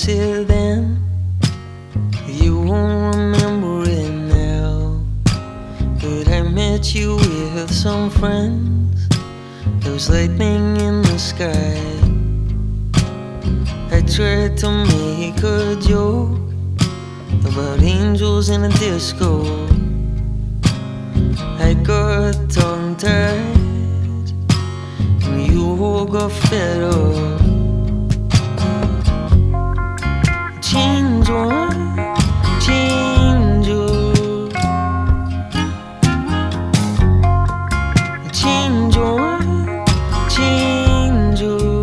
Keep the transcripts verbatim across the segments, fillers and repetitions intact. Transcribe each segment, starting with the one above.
was here then. You won't remember it now, but I met you with some friends. There was lightning in the sky. I tried to make a joke about angels in a disco. I got tongue-tied and you all got fed up. Change one, change you. Change one, change you.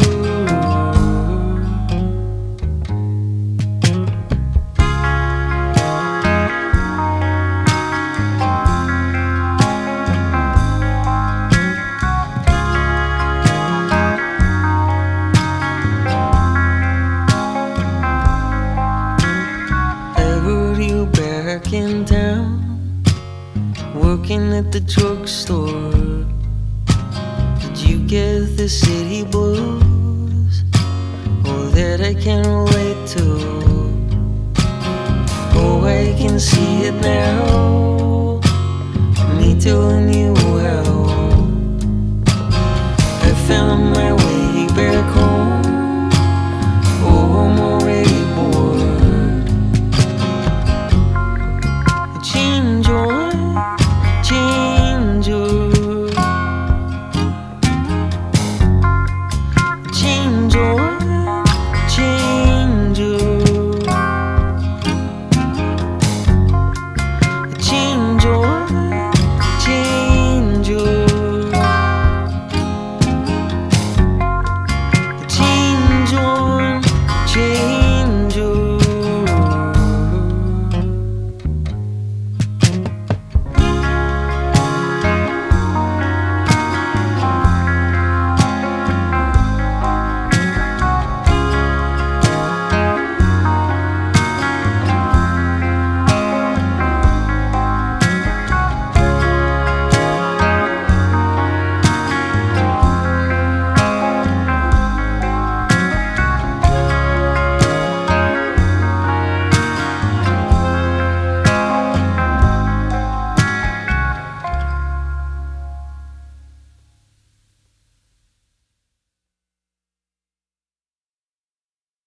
Back in town, working at the drugstore. Did you get the city blues? Oh, that I can relate to. Oh, I can see it now.